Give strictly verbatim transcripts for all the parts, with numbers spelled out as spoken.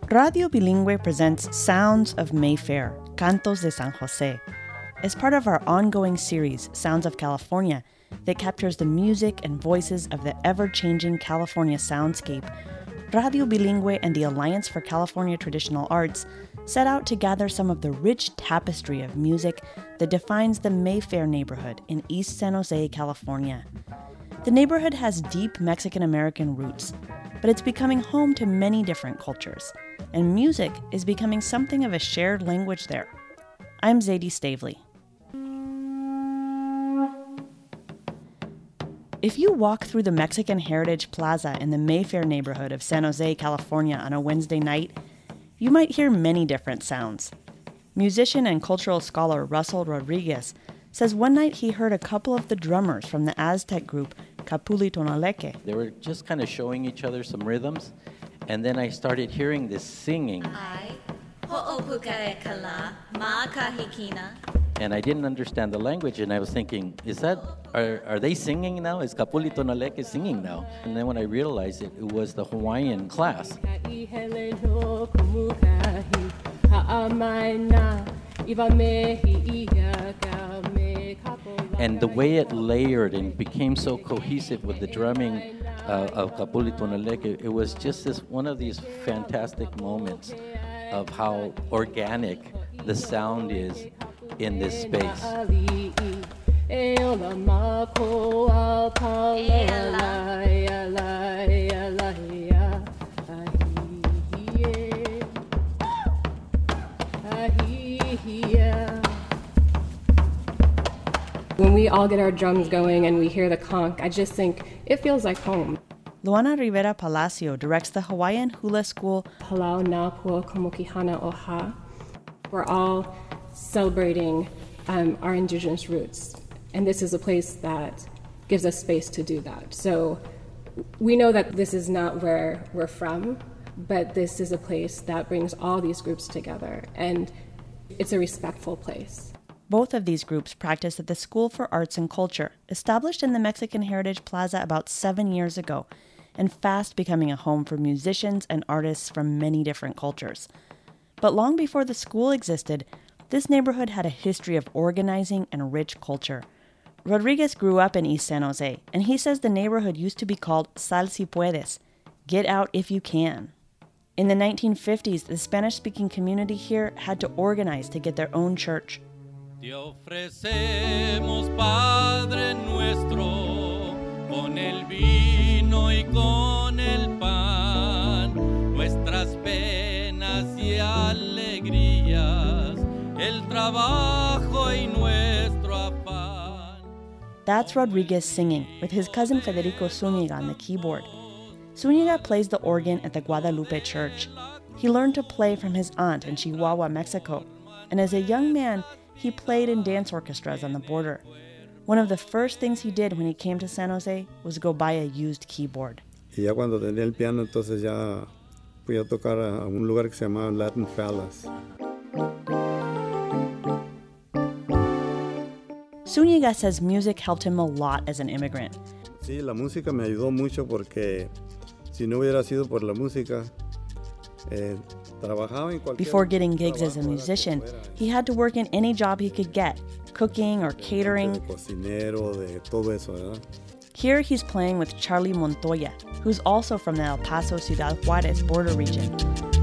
Radio Bilingüe presents Sounds of Mayfair, Cantos de San Jose. As part of our ongoing series, Sounds of California, that captures the music and voices of the ever-changing California soundscape, Radio Bilingüe and the Alliance for California Traditional Arts set out to gather some of the rich tapestry of music that defines the Mayfair neighborhood in East San Jose, California. The neighborhood has deep Mexican-American roots, but it's becoming home to many different cultures, and music is becoming something of a shared language there. I'm Zadie Stavely. If you walk through the Mexican Heritage Plaza in the Mayfair neighborhood of San Jose, California on a Wednesday night, you might hear many different sounds. Musician and cultural scholar Russell Rodriguez says one night he heard a couple of the drummers from the Aztec group Capuli Tonaleque. They were just kind of showing each other some rhythms, and then I started hearing this singing. And I didn't understand the language, and I was thinking, is that, are, are they singing now? Is Capuli Tonaleque singing now? And then when I realized it, it was the Hawaiian class. And the way it layered and became so cohesive with the drumming uh, of Capuli Tonaleque, it, it was just this one of these fantastic moments of how organic the sound is in this space. When we all get our drums going and we hear the conch, I just think it feels like home. Luana Rivera Palacio directs the Hawaiian Hula School. Palau na pua komokihana oha. We're all celebrating um, our indigenous roots, and this is a place that gives us space to do that. So we know that this is not where we're from, but this is a place that brings all these groups together, and it's a respectful place. Both of these groups practice at the School for Arts and Culture, established in the Mexican Heritage Plaza about seven years ago, and fast becoming a home for musicians and artists from many different cultures. But long before the school existed, this neighborhood had a history of organizing and rich culture. Rodriguez grew up in East San Jose, and he says the neighborhood used to be called Sal si puedes, get out if you can. In the nineteen fifties, the Spanish-speaking community here had to organize to get their own church. Te ofrecemos, Padre nuestro, con el vino y con el pan, nuestras penas y alegrías, el trabajo y nuestro afán. That's Rodriguez singing, with his cousin Federico Zúñiga on the keyboard. Zúñiga plays the organ at the Guadalupe Church. He learned to play from his aunt in Chihuahua, Mexico, and as a young man, he played in dance orchestras on the border. One of the first things he did when he came to San Jose was go buy a used keyboard. Y ya cuando tenía el piano, entonces ya fui a tocar a un lugar que se llamaba Latin Palace. Zúñiga says music helped him a lot as an immigrant. Sí, la música me ayudó mucho porque si no hubiera sido por la música, eh, Before getting gigs as a musician, he had to work in any job he could get, cooking or catering. Here he's playing with Charlie Montoya, who's also from the El Paso, Ciudad Juarez border region.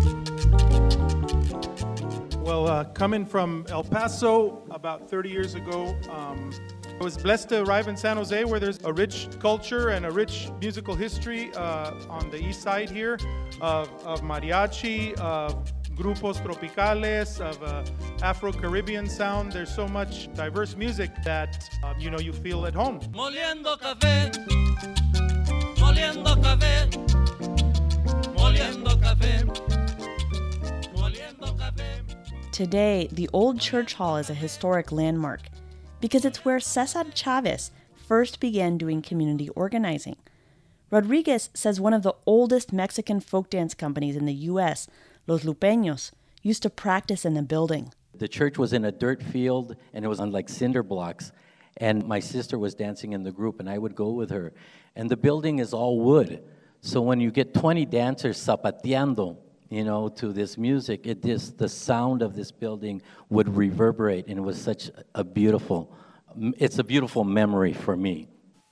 Well, uh, coming from El Paso about thirty years ago, um, I was blessed to arrive in San Jose, where there's a rich culture and a rich musical history uh, on the east side here of, of mariachi, of grupos tropicales, of uh, Afro-Caribbean sound. There's so much diverse music that, uh, you know, you feel at home. Moliendo café, moliendo café, moliendo café, moliendo café. Today, the old church hall is a historic landmark, because it's where Cesar Chavez first began doing community organizing. Rodriguez says one of the oldest Mexican folk dance companies in the U S, Los Lupeños, used to practice in the building. The church was in a dirt field, and it was on like cinder blocks. And my sister was dancing in the group, and I would go with her. And the building is all wood. So when you get twenty dancers zapateando you know, to this music. It just, the sound of this building would reverberate, and it was such a beautiful, it's a beautiful memory for me.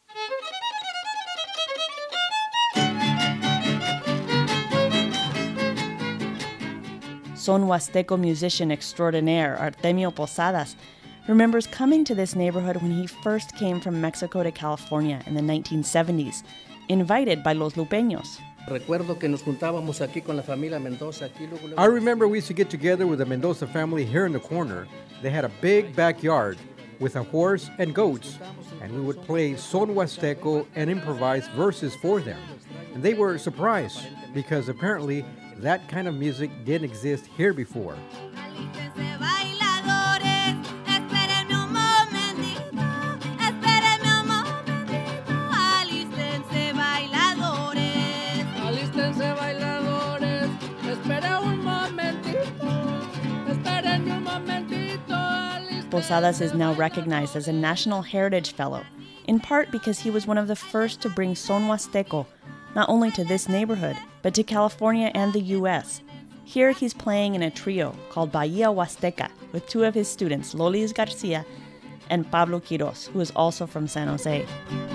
Son Huasteco musician extraordinaire Artemio Posadas remembers coming to this neighborhood when he first came from Mexico to California in the nineteen seventies, invited by Los Lupeños. I remember we used to get together with the Mendoza family here in the corner. They had a big backyard with a horse and goats, and we would play Son Huasteco and improvise verses for them. And they were surprised because apparently that kind of music didn't exist here before. Posadas is now recognized as a National Heritage Fellow, in part because he was one of the first to bring Son Huasteco not only to this neighborhood, but to California and the U S. Here he's playing in a trio called Bahia Huasteca with two of his students, Lolis Garcia and Pablo Quiros, who is also from San Jose.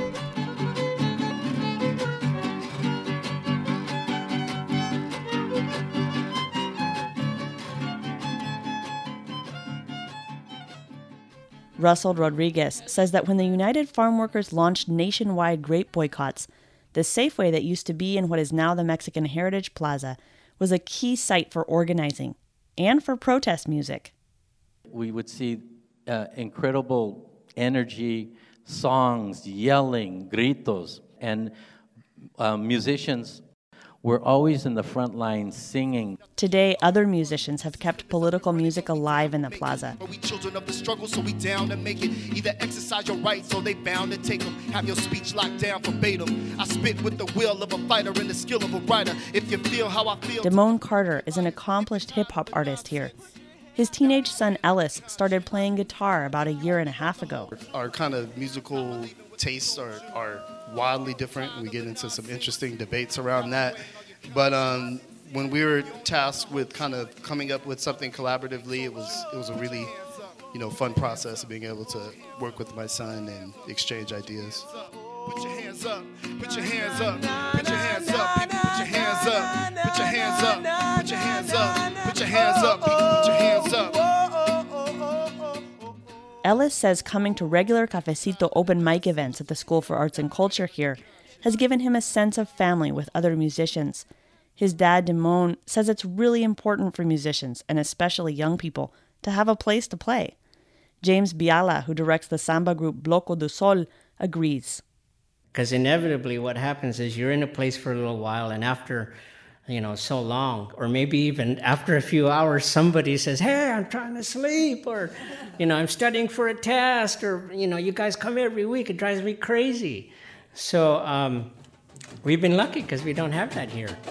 Russell Rodriguez says that when the United Farm Workers launched nationwide grape boycotts, the Safeway that used to be in what is now the Mexican Heritage Plaza was a key site for organizing and for protest music. We would see uh, incredible energy, songs, yelling, gritos, and uh, musicians were always in the front lines singing. Today, other musicians have kept political music alive in the plaza. We children of the struggle, so we down to make it. Either exercise your rights, or they bound to take them. Have your speech locked down verbatim. I spit with the will of a fighter and the skill of a writer. If you feel how I feel. Damone Carter is an accomplished hip-hop artist here. His teenage son Ellis started playing guitar about a year and a half ago. Our kind of musical tastes are, are wildly different. We get into some interesting debates around that. But um, when we were tasked with kind of coming up with something collaboratively, it was it was a really, you know, fun process of being able to work with my son and exchange ideas. Put your hands up, put your hands up, put your hands up, people, put your hands up, put your hands up, put your hands up, put your hands up, people, put your hands up. Ellis says coming to regular Cafecito open mic events at the School for Arts and Culture here has given him a sense of family with other musicians. His dad, Damone, says it's really important for musicians, and especially young people, to have a place to play. James Biala, who directs the samba group Bloco do Sol, agrees. Because inevitably what happens is you're in a place for a little while, and after, you know, so long, or maybe even after a few hours, somebody says, hey, I'm trying to sleep, or, you know, I'm studying for a test, or, you know, you guys come every week, it drives me crazy. So um, we've been lucky because we don't have that here.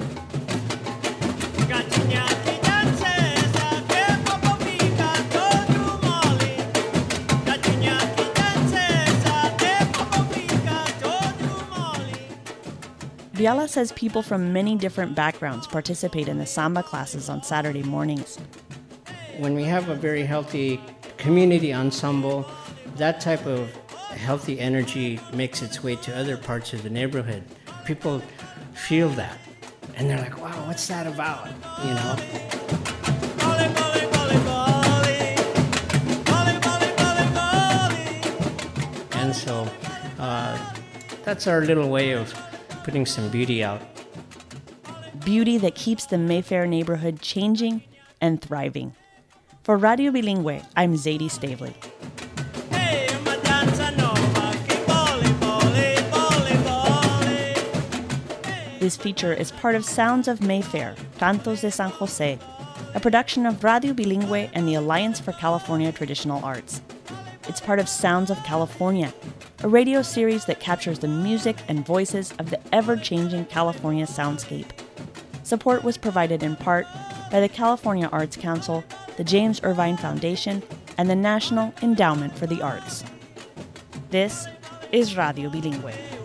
Biala says people from many different backgrounds participate in the samba classes on Saturday mornings. When we have a very healthy community ensemble, that type of healthy energy makes its way to other parts of the neighborhood. People feel that, and they're like, wow, what's that about, you know? And so uh, that's our little way of putting some beauty out. Beauty that keeps the Mayfair neighborhood changing and thriving. For Radio Bilingüe, I'm Zadie Stavely. This feature is part of Sounds of Mayfair, Cantos de San Jose, a production of Radio Bilingüe and the Alliance for California Traditional Arts. It's part of Sounds of California, a radio series that captures the music and voices of the ever-changing California soundscape. Support was provided in part by the California Arts Council, the James Irvine Foundation, and the National Endowment for the Arts. This is Radio Bilingüe.